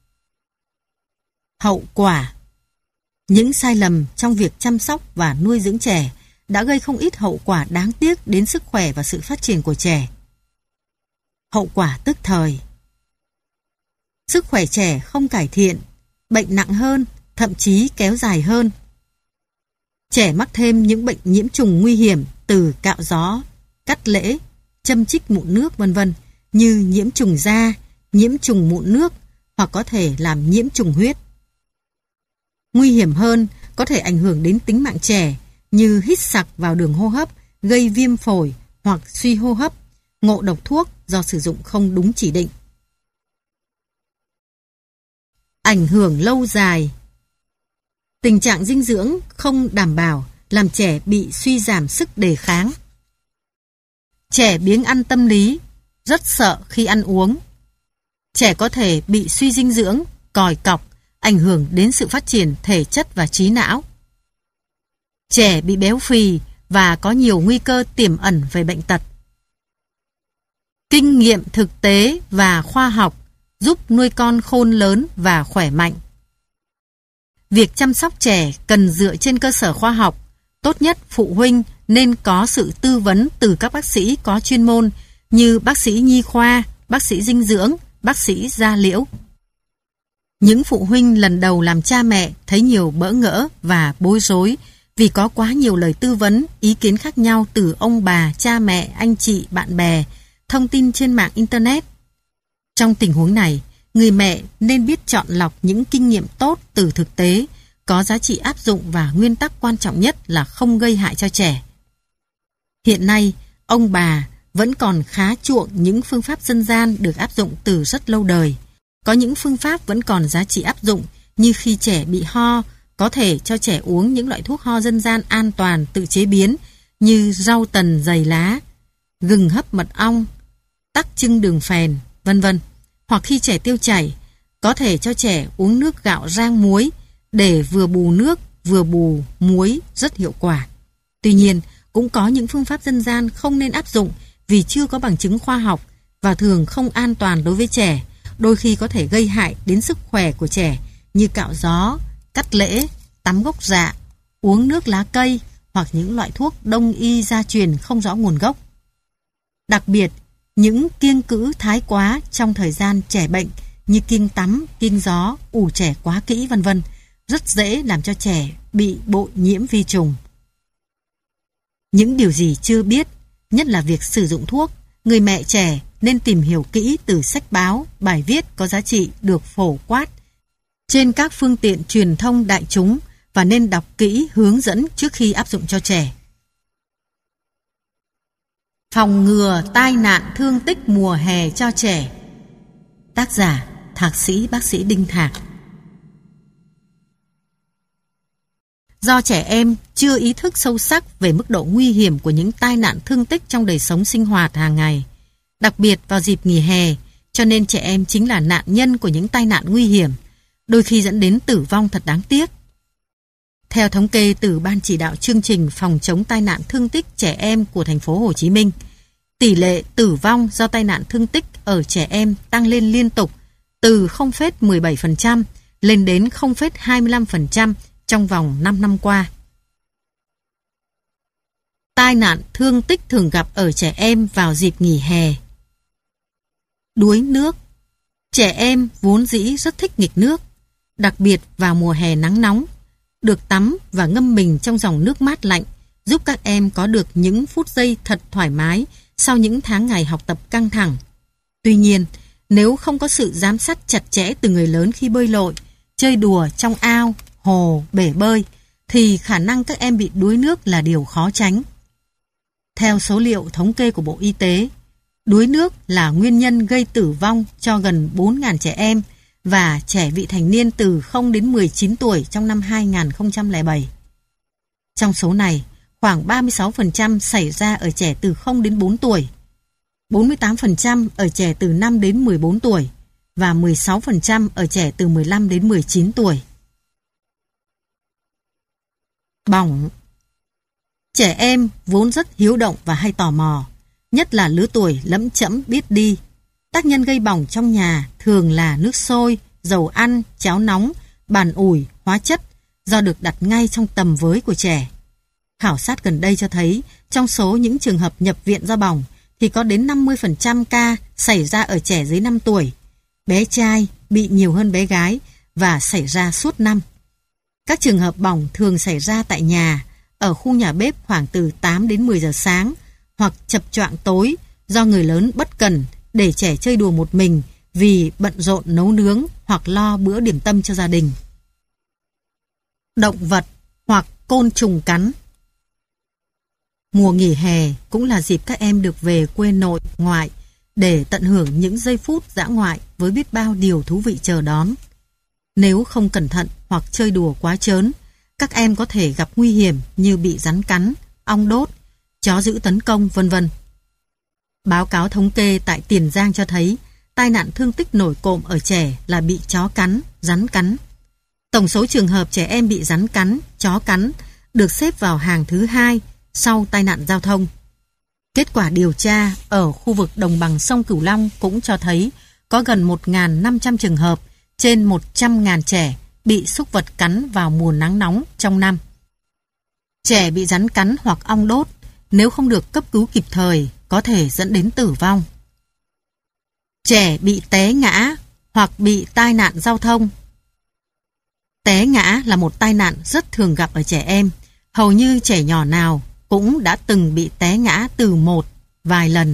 A: Hậu quả: những sai lầm trong việc chăm sóc và nuôi dưỡng trẻ đã gây không ít hậu quả đáng tiếc đến sức khỏe và sự phát triển của trẻ. Hậu quả tức thời: sức khỏe trẻ không cải thiện, bệnh nặng hơn, thậm chí kéo dài hơn. Trẻ mắc thêm những bệnh nhiễm trùng nguy hiểm từ cạo gió, cắt lễ, châm chích mụn nước, v.v. như nhiễm trùng da, nhiễm trùng mụn nước hoặc có thể làm nhiễm trùng huyết. Nguy hiểm hơn, có thể ảnh hưởng đến tính mạng trẻ như hít sặc vào đường hô hấp, gây viêm phổi hoặc suy hô hấp, ngộ độc thuốc do sử dụng không đúng chỉ định. Ảnh hưởng lâu dài: tình trạng dinh dưỡng không đảm bảo làm trẻ bị suy giảm sức đề kháng. Trẻ biếng ăn tâm lý, rất sợ khi ăn uống. Trẻ có thể bị suy dinh dưỡng, còi cọc, ảnh hưởng đến sự phát triển thể chất và trí não. Trẻ bị béo phì và có nhiều nguy cơ tiềm ẩn về bệnh tật. Kinh nghiệm thực tế và khoa học giúp nuôi con khôn lớn và khỏe mạnh. Việc chăm sóc trẻ cần dựa trên cơ sở khoa học. Tốt nhất phụ huynh nên có sự tư vấn từ các bác sĩ có chuyên môn như bác sĩ nhi khoa, bác sĩ dinh dưỡng, bác sĩ da liễu. Những phụ huynh lần đầu làm cha mẹ thấy nhiều bỡ ngỡ và bối rối vì có quá nhiều lời tư vấn, ý kiến khác nhau từ ông bà, cha mẹ, anh chị, bạn bè thông tin trên mạng Internet. Trong tình huống này, người mẹ nên biết chọn lọc những kinh nghiệm tốt từ thực tế, có giá trị áp dụng và nguyên tắc quan trọng nhất là không gây hại cho trẻ. Hiện nay, ông bà vẫn còn khá chuộng những phương pháp dân gian được áp dụng từ rất lâu đời. Có những phương pháp vẫn còn giá trị áp dụng, như khi trẻ bị ho, có thể cho trẻ uống những loại thuốc ho dân gian an toàn tự chế biến như rau tần dày lá, gừng hấp mật ong, tắc chưng đường phèn, vân vân. Hoặc khi trẻ tiêu chảy, có thể cho trẻ uống nước gạo rang muối để vừa bù nước vừa bù muối rất hiệu quả. Tuy nhiên, cũng có những phương pháp dân gian không nên áp dụng vì chưa có bằng chứng khoa học và thường không an toàn đối với trẻ, đôi khi có thể gây hại đến sức khỏe của trẻ như cạo gió, cắt lễ, tắm gốc dạ, uống nước lá cây hoặc những loại thuốc đông y gia truyền không rõ nguồn gốc. Đặc biệt, những kiêng cữ thái quá trong thời gian trẻ bệnh như kiêng tắm, kiêng gió, ủ trẻ quá kỹ vân vân rất dễ làm cho trẻ bị bội nhiễm vi trùng. Những điều gì chưa biết, nhất là việc sử dụng thuốc, người mẹ trẻ nên tìm hiểu kỹ từ sách báo, bài viết có giá trị được phổ quát trên các phương tiện truyền thông đại chúng và nên đọc kỹ hướng dẫn trước khi áp dụng cho trẻ. Phòng ngừa tai nạn thương tích mùa hè cho trẻ. Tác giả Thạc sĩ bác sĩ Đinh Thạc. Do trẻ em chưa ý thức sâu sắc về mức độ nguy hiểm của những tai nạn thương tích trong đời sống sinh hoạt hàng ngày, đặc biệt vào dịp nghỉ hè, cho nên trẻ em chính là nạn nhân của những tai nạn nguy hiểm, đôi khi dẫn đến tử vong thật đáng tiếc. Theo thống kê từ Ban chỉ đạo chương trình phòng chống tai nạn thương tích trẻ em của thành phố Hồ Chí Minh, tỷ lệ tử vong do tai nạn thương tích ở trẻ em tăng lên liên tục từ 0,17% lên đến 0,25% trong vòng 5 năm qua. Tai nạn thương tích thường gặp ở trẻ em vào dịp nghỉ hè. Đuối nước. Trẻ em vốn dĩ rất thích nghịch nước, đặc biệt vào mùa hè nắng nóng. Được tắm và ngâm mình trong dòng nước mát lạnh giúp các em có được những phút giây thật thoải mái sau những tháng ngày học tập căng thẳng. Tuy nhiên, nếu không có sự giám sát chặt chẽ từ người lớn khi bơi lội, chơi đùa trong ao, hồ, bể bơi, thì khả năng các em bị đuối nước là điều khó tránh. Theo số liệu thống kê của Bộ Y tế, đuối nước là nguyên nhân gây tử vong cho gần 4.000 trẻ em và trẻ vị thành niên từ 0 đến 19 tuổi trong năm 2007. Trong số này, khoảng 36% xảy ra ở trẻ từ 0 đến 4 tuổi, 48% ở trẻ từ 5 đến 14 tuổi và 16% ở trẻ từ 15 đến 19 tuổi. Bỏng. Trẻ em vốn rất hiếu động và hay tò mò, nhất là lứa tuổi lẫm chẫm biết đi. Tác nhân gây bỏng trong nhà thường là nước sôi, dầu ăn, cháo nóng, bàn ủi, hóa chất do được đặt ngay trong tầm với của trẻ. Khảo sát gần đây cho thấy trong số những trường hợp nhập viện do bỏng thì có đến 50% ca xảy ra ở trẻ dưới 5 tuổi. Bé trai bị nhiều hơn bé gái và xảy ra suốt năm. Các trường hợp bỏng thường xảy ra tại nhà, ở khu nhà bếp khoảng từ 8 đến 10 giờ sáng hoặc chập choạng tối do người lớn bất cẩn để trẻ chơi đùa một mình vì bận rộn nấu nướng hoặc lo bữa điểm tâm cho gia đình. Động vật hoặc côn trùng cắn. Mùa nghỉ hè cũng là dịp các em được về quê nội, ngoại để tận hưởng những giây phút dã ngoại với biết bao điều thú vị chờ đón. Nếu không cẩn thận hoặc chơi đùa quá trớn, các em có thể gặp nguy hiểm như bị rắn cắn, ong đốt, chó dữ tấn công, vân vân. Báo cáo thống kê tại Tiền Giang cho thấy tai nạn thương tích nổi cộm ở trẻ là bị chó cắn, rắn cắn. Tổng số trường hợp trẻ em bị rắn cắn, chó cắn được xếp vào hàng thứ 2 sau tai nạn giao thông. Kết quả điều tra ở khu vực đồng bằng sông Cửu Long cũng cho thấy có gần 1.500 trường hợp trên 100.000 trẻ bị súc vật cắn vào mùa nắng nóng trong năm. Trẻ bị rắn cắn hoặc ong đốt nếu không được cấp cứu kịp thời có thể dẫn đến tử vong. Trẻ bị té ngã hoặc bị tai nạn giao thông. Té ngã là một tai nạn rất thường gặp ở trẻ em. Hầu như trẻ nhỏ nào cũng đã từng bị té ngã từ vài lần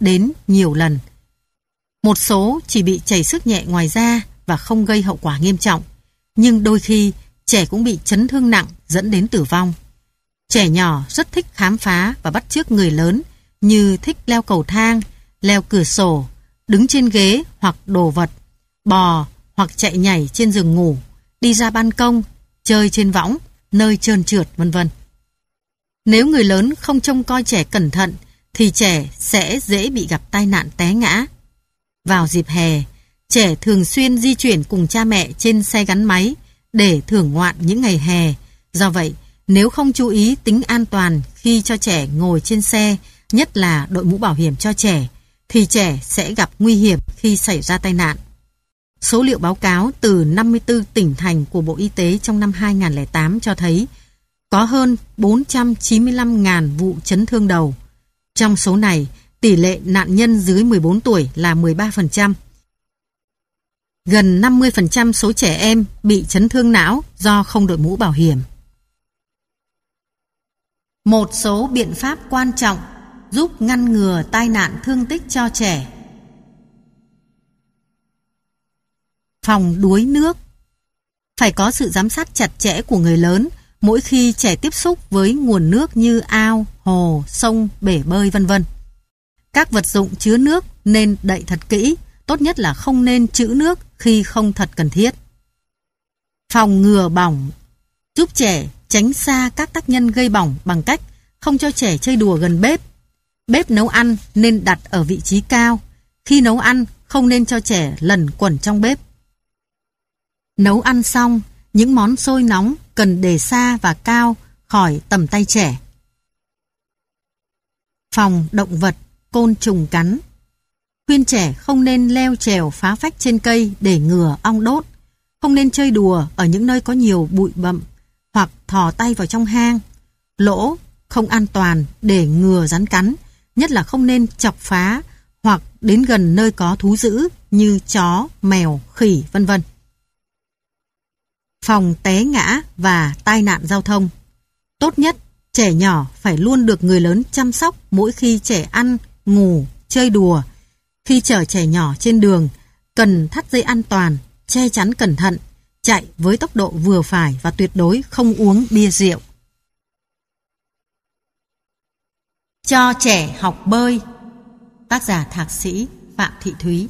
A: đến nhiều lần. Một số chỉ bị chảy xước nhẹ ngoài da và không gây hậu quả nghiêm trọng, nhưng đôi khi trẻ cũng bị chấn thương nặng dẫn đến tử vong. Trẻ nhỏ rất thích khám phá và bắt chước người lớn, như thích leo cầu thang, leo cửa sổ, đứng trên ghế hoặc đồ vật, bò hoặc chạy nhảy trên giường ngủ, đi ra ban công, chơi trên võng, nơi trơn trượt, vân vân. Nếu người lớn không trông coi trẻ cẩn thận thì trẻ sẽ dễ bị gặp tai nạn té ngã. Vào dịp hè, trẻ thường xuyên di chuyển cùng cha mẹ trên xe gắn máy để thưởng ngoạn những ngày hè. Do vậy, nếu không chú ý tính an toàn khi cho trẻ ngồi trên xe, nhất là đội mũ bảo hiểm cho trẻ, thì trẻ sẽ gặp nguy hiểm khi xảy ra tai nạn. Số liệu báo cáo từ 54 tỉnh thành của Bộ Y tế trong năm 2008 cho thấy có hơn 495.000 vụ chấn thương đầu. Trong số này, tỷ lệ nạn nhân dưới 14 tuổi là 13%. Gần 50% số trẻ em bị chấn thương não do không đội mũ bảo hiểm. Một số biện pháp quan trọng giúp ngăn ngừa tai nạn thương tích cho trẻ. Phòng đuối nước. Phải có sự giám sát chặt chẽ của người lớn mỗi khi trẻ tiếp xúc với nguồn nước như ao, hồ, sông, bể bơi, vân vân. Các vật dụng chứa nước nên đậy thật kỹ, tốt nhất là không nên trữ nước khi không thật cần thiết. Phòng ngừa bỏng. Giúp trẻ tránh xa các tác nhân gây bỏng bằng cách không cho trẻ chơi đùa gần bếp. Bếp nấu ăn nên đặt ở vị trí cao. Khi nấu ăn, không nên cho trẻ lẩn quẩn trong bếp. Nấu ăn xong, những món sôi nóng cần để xa và cao khỏi tầm tay trẻ. Phòng động vật, côn trùng cắn. Khuyên trẻ không nên leo trèo phá phách trên cây để ngừa ong đốt. Không nên chơi đùa ở những nơi có nhiều bụi bặm hoặc thò tay vào trong hang, lỗ không an toàn để ngừa rắn cắn, nhất là không nên chọc phá hoặc đến gần nơi có thú dữ như chó, mèo, khỉ, vân vân. Phòng té ngã và tai nạn giao thông. Tốt nhất, trẻ nhỏ phải luôn được người lớn chăm sóc mỗi khi trẻ ăn, ngủ, chơi đùa. Khi chở trẻ nhỏ trên đường, cần thắt dây an toàn, che chắn cẩn thận, chạy với tốc độ vừa phải và tuyệt đối không uống bia rượu. Cho trẻ học bơi. Tác giả thạc sĩ Phạm Thị Thúy.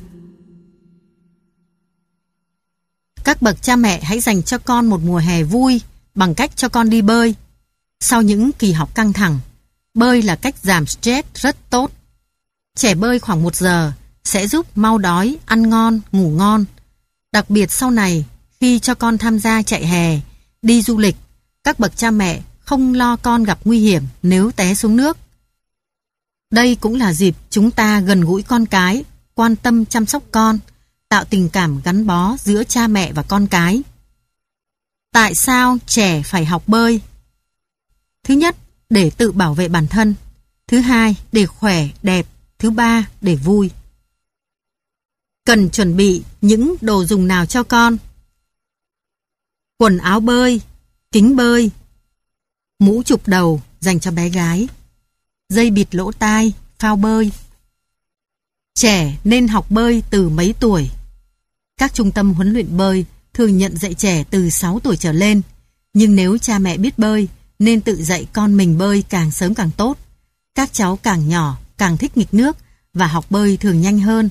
A: Các bậc cha mẹ hãy dành cho con một mùa hè vui bằng cách cho con đi bơi. Sau những kỳ học căng thẳng, bơi là cách giảm stress rất tốt. Trẻ bơi khoảng 1 giờ sẽ giúp mau đói, ăn ngon, ngủ ngon. Đặc biệt sau này, khi cho con tham gia chạy hè, đi du lịch, các bậc cha mẹ không lo con gặp nguy hiểm nếu té xuống nước. Đây cũng là dịp chúng ta gần gũi con cái, quan tâm chăm sóc con, tạo tình cảm gắn bó giữa cha mẹ và con cái. Tại sao trẻ phải học bơi? Thứ nhất, để tự bảo vệ bản thân. Thứ hai, để khỏe, đẹp. Thứ ba, để vui. Cần chuẩn bị những đồ dùng nào cho con? Quần áo bơi, kính bơi, mũ chụp đầu dành cho bé gái, dây bịt lỗ tai, phao bơi. Trẻ nên học bơi từ mấy tuổi? Các trung tâm huấn luyện bơi thường nhận dạy trẻ từ 6 tuổi trở lên, nhưng nếu cha mẹ biết bơi, nên tự dạy con mình bơi càng sớm càng tốt. Các cháu càng nhỏ càng thích nghịch nước và học bơi thường nhanh hơn.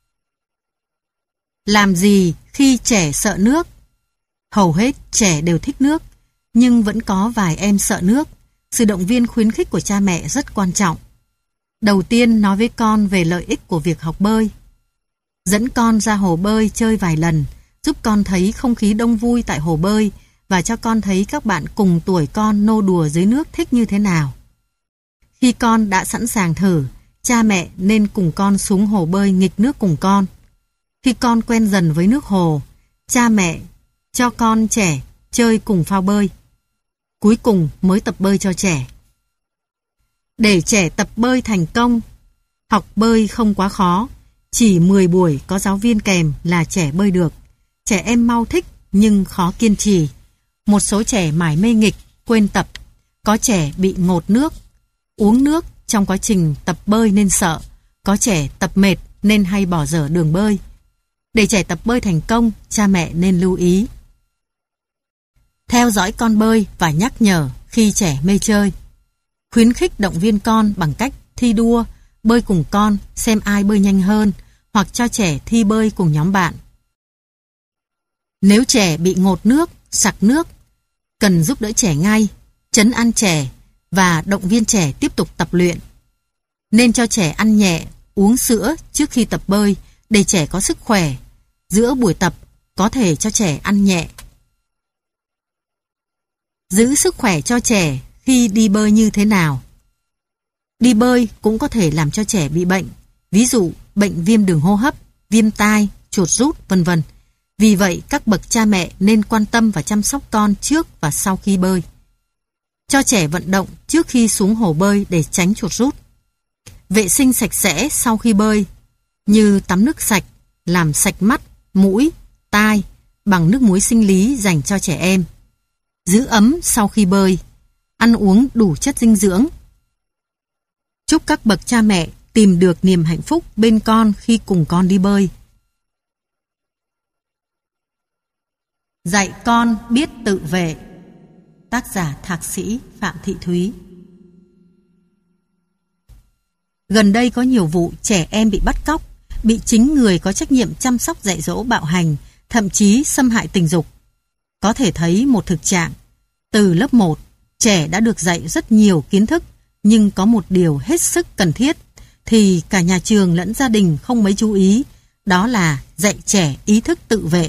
A: Làm gì khi trẻ sợ nước? Hầu hết trẻ đều thích nước, nhưng vẫn có vài em sợ nước. Sự động viên khuyến khích của cha mẹ rất quan trọng. Đầu tiên, nói với con về lợi ích của việc học bơi. Dẫn con ra hồ bơi chơi vài lần, giúp con thấy không khí đông vui tại hồ bơi và cho con thấy các bạn cùng tuổi con nô đùa dưới nước thích như thế nào. Khi con đã sẵn sàng thử, cha mẹ nên cùng con xuống hồ bơi nghịch nước cùng con. Khi con quen dần với nước hồ, cha mẹ cho con trẻ chơi cùng phao bơi. Cuối cùng mới tập bơi cho trẻ. Để trẻ tập bơi thành công, học bơi không quá khó. Chỉ 10 buổi có giáo viên kèm là trẻ bơi được. Trẻ em mau thích nhưng khó kiên trì. Một số trẻ mải mê nghịch, quên tập. Có trẻ bị ngộp nước, uống nước trong quá trình tập bơi nên sợ. Có trẻ tập mệt nên hay bỏ dở đường bơi. Để trẻ tập bơi thành công, cha mẹ nên lưu ý. Theo dõi con bơi và nhắc nhở khi trẻ mê chơi. Khuyến khích động viên con bằng cách thi đua, bơi cùng con xem ai bơi nhanh hơn, hoặc cho trẻ thi bơi cùng nhóm bạn. Nếu trẻ bị ngột nước, sặc nước, cần giúp đỡ trẻ ngay, trấn an trẻ và động viên trẻ tiếp tục tập luyện. Nên cho trẻ ăn nhẹ, uống sữa trước khi tập bơi để trẻ có sức khỏe. Giữa buổi tập có thể cho trẻ ăn nhẹ. Giữ sức khỏe cho trẻ khi đi bơi như thế nào? Đi bơi cũng có thể làm cho trẻ bị bệnh, ví dụ bệnh viêm đường hô hấp, viêm tai, chuột rút, vân vân. Vì vậy, các bậc cha mẹ nên quan tâm và chăm sóc con trước và sau khi bơi. Cho trẻ vận động trước khi xuống hồ bơi để tránh chuột rút. Vệ sinh sạch sẽ sau khi bơi, như tắm nước sạch, làm sạch mắt, mũi, tai bằng nước muối sinh lý dành cho trẻ em. Giữ ấm sau khi bơi, ăn uống đủ chất dinh dưỡng. Chúc các bậc cha mẹ tìm được niềm hạnh phúc bên con khi cùng con đi bơi. Dạy con biết tự vệ. Tác giả Thạc sĩ Phạm Thị Thúy. Gần đây có nhiều vụ trẻ em bị bắt cóc, bị chính người có trách nhiệm chăm sóc dạy dỗ bạo hành, thậm chí xâm hại tình dục. Có thể thấy một thực trạng. Từ lớp 1, trẻ đã được dạy rất nhiều kiến thức, nhưng có một điều hết sức cần thiết thì cả nhà trường lẫn gia đình không mấy chú ý, đó là dạy trẻ ý thức tự vệ.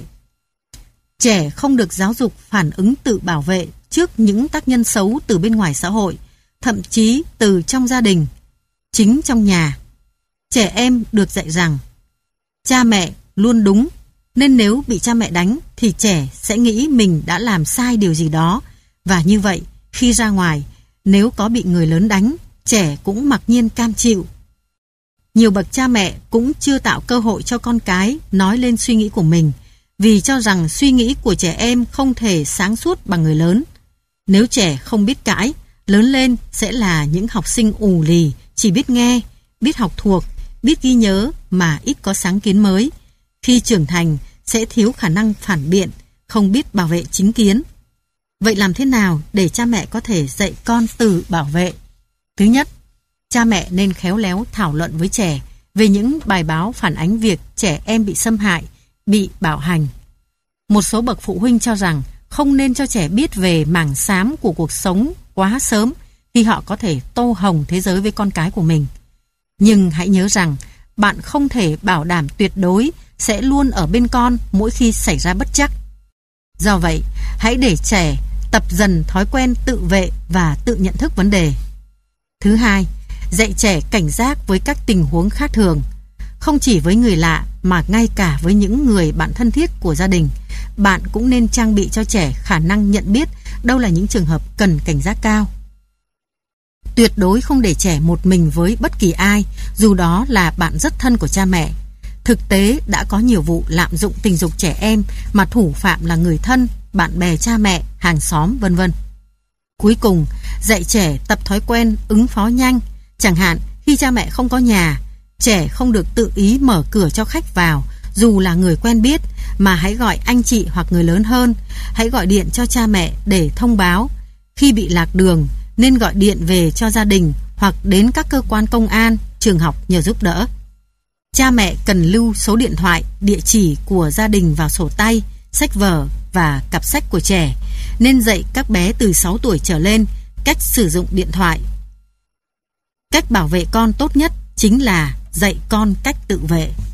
A: Trẻ không được giáo dục phản ứng tự bảo vệ trước những tác nhân xấu từ bên ngoài xã hội, thậm chí từ trong gia đình. Chính trong nhà, trẻ em được dạy rằng cha mẹ luôn đúng, nên nếu bị cha mẹ đánh thì trẻ sẽ nghĩ mình đã làm sai điều gì đó, và như vậy khi ra ngoài, nếu có bị người lớn đánh, trẻ cũng mặc nhiên cam chịu. Nhiều bậc cha mẹ cũng chưa tạo cơ hội cho con cái nói lên suy nghĩ của mình, vì cho rằng suy nghĩ của trẻ em không thể sáng suốt bằng người lớn. Nếu trẻ không biết cãi, lớn lên sẽ là những học sinh ù lì, chỉ biết nghe, biết học thuộc, biết ghi nhớ mà ít có sáng kiến mới. Khi trưởng thành sẽ thiếu khả năng phản biện, không biết bảo vệ chính kiến. Vậy làm thế nào để cha mẹ có thể dạy con tự bảo vệ? Thứ nhất, cha mẹ nên khéo léo thảo luận với trẻ về những bài báo phản ánh việc trẻ em bị xâm hại, bị bạo hành. Một số bậc phụ huynh cho rằng không nên cho trẻ biết về mảng xám của cuộc sống quá sớm khi họ có thể tô hồng thế giới với con cái của mình. Nhưng hãy nhớ rằng bạn không thể bảo đảm tuyệt đối sẽ luôn ở bên con mỗi khi xảy ra bất trắc. Do vậy, hãy để trẻ tập dần thói quen tự vệ và tự nhận thức vấn đề. Thứ hai, dạy trẻ cảnh giác với các tình huống khác thường. Không chỉ với người lạ mà ngay cả với những người bạn thân thiết của gia đình, bạn cũng nên trang bị cho trẻ khả năng nhận biết đâu là những trường hợp cần cảnh giác cao. Tuyệt đối không để trẻ một mình với bất kỳ ai, dù đó là bạn rất thân của cha mẹ. Thực tế đã có nhiều vụ lạm dụng tình dục trẻ em mà thủ phạm là người thân, bạn bè cha mẹ, hàng xóm, vân vân. Cuối cùng, dạy trẻ tập thói quen ứng phó nhanh. Chẳng hạn, khi cha mẹ không có nhà, trẻ không được tự ý mở cửa cho khách vào, dù là người quen biết, mà hãy gọi anh chị hoặc người lớn hơn. Hãy gọi điện cho cha mẹ để thông báo. Khi bị lạc đường, nên gọi điện về cho gia đình hoặc đến các cơ quan công an, trường học nhờ giúp đỡ. Cha mẹ cần lưu số điện thoại, địa chỉ của gia đình vào sổ tay, sách vở và cặp sách của trẻ. Nên dạy các bé từ 6 tuổi trở lên cách sử dụng điện thoại. Cách bảo vệ con tốt nhất chính là dạy con cách tự vệ.